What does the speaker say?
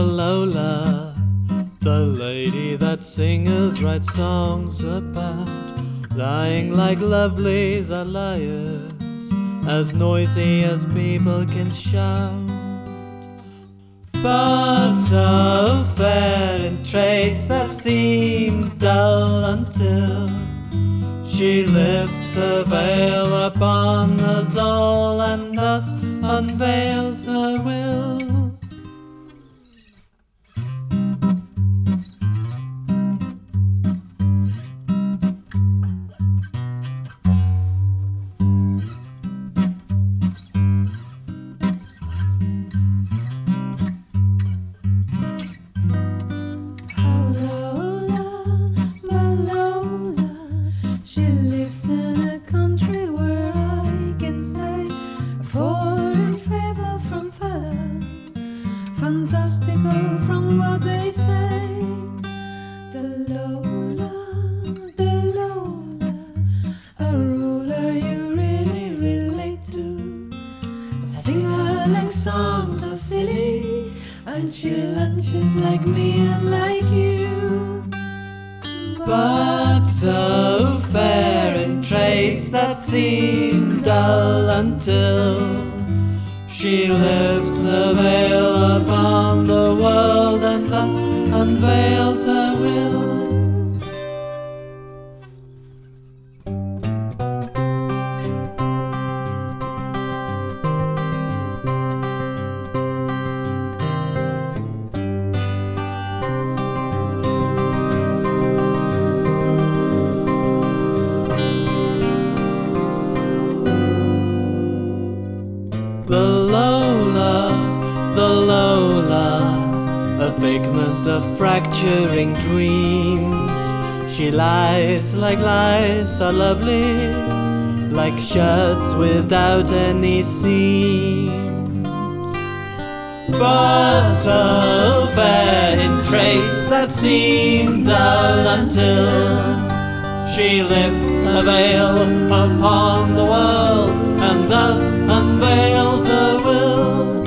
Lola, the lady that singers write songs about lying like lovelies are liars, as noisy as people can shout, but so fair in traits that seem dull until she lifts her veil upon us all and thus unveils her will. Fantastical from what they say. The Lola, a ruler you really relate to. A singer like songs are silly, and she lunches like me and like you. But so fair in traits that seem dull until she lifts her veil upon the world and thus unveils her will. The Lola, a figment of fracturing dreams. She lies like lies are lovely, like shirts without any seams, but so fair in traits that seem dull until she lifts a veil upon the world and thus unveils her will.